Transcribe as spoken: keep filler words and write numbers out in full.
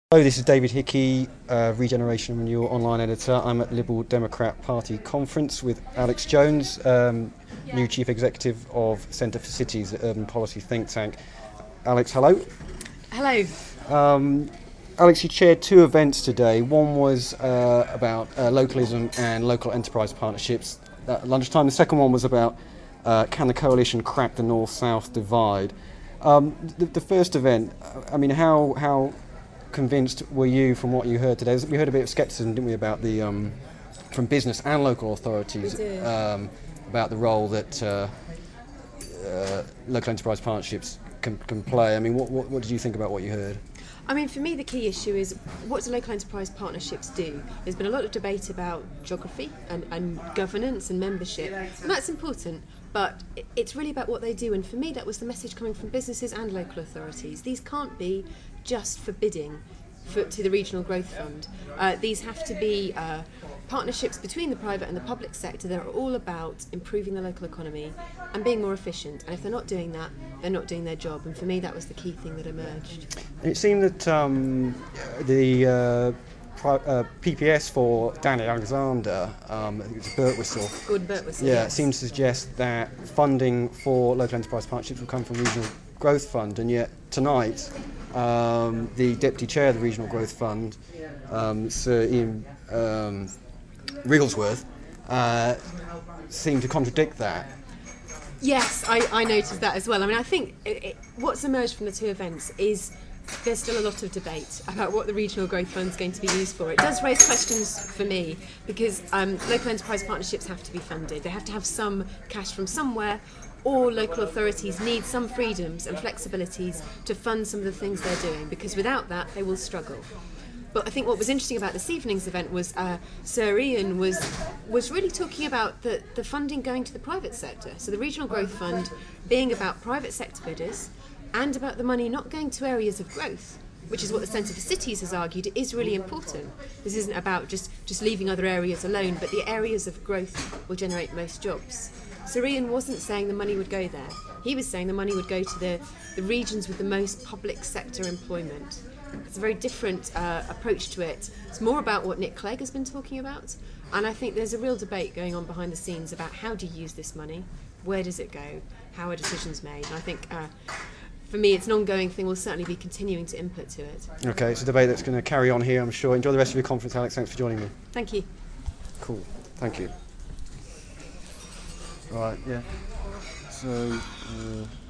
Hello, this is David Hickey, uh, Regeneration Renewal online editor. I'm at Liberal Democrat Party conference with Alex Jones, um, new chief executive of Centre for Cities, the urban policy think tank. Alex, hello. Hello. Um, Alex, you chaired two events today. One was uh, about uh, localism and local enterprise partnerships at lunchtime. The second one was about uh, can the coalition crack the north-south divide. Um, the, the first event, I mean, how how convinced were you from what you heard today? We heard a bit of scepticism, didn't we, about the um, from business and local authorities um, about the role that uh, uh, local enterprise partnerships can, can play. I mean, what, what what did you think about what you heard? I mean, for me, the key issue is what do local enterprise partnerships do? There's been a lot of debate about geography and, and governance and membership, and that's important, but it's really about what they do. And for me, that was the message coming from businesses and local authorities. These can't be just for bidding for, to the Regional Growth Fund. Uh, these have to be uh, partnerships between the private and the public sector that are all about improving the local economy and being more efficient. And if they're not doing that, they're not doing their job. And for me, that was the key thing that emerged. It seemed that um, the uh, pri- uh, P P S for Danny Alexander, um, I think it's Birtwistle, Gordon Birtwistle. yeah, Yes. it seems to suggest that funding for local enterprise partnerships will come from Regional Growth Fund, and yet tonight um, the Deputy Chair of the Regional Growth Fund, um, Sir Ian um, Wrigglesworth, uh, seemed to contradict that. Yes, I, I noticed that as well. I mean, I think it, it, what's emerged from the two events is there's still a lot of debate about what the Regional Growth Fund is going to be used for. It does raise questions for me because um, local enterprise partnerships have to be funded. They have to have some cash from somewhere, or local authorities need some freedoms and flexibilities to fund some of the things they're doing, because without that they will struggle. But I think what was interesting about this evening's event was uh, Sir Ian was was really talking about the, the funding going to the private sector. So the Regional Growth Fund being about private sector bidders and about the money not going to areas of growth, which is what the Centre for Cities has argued is really important. This isn't about just, just leaving other areas alone, but the areas of growth will generate most jobs. Sir Ian wasn't saying the money would go there. He was saying the money would go to the, the regions with the most public sector employment. It's a very different uh, approach to it. It's more about what Nick Clegg has been talking about, and I think there's a real debate going on behind the scenes about how do you use this money, where does it go, how are decisions made. And I think uh, for me it's an ongoing thing. We'll certainly be continuing to input to it. Okay, it's a debate that's going to carry on here, I'm sure. Enjoy the rest of your conference, Alex. Thanks for joining me. Thank you. Cool. Thank you. Right, yeah. So... Uh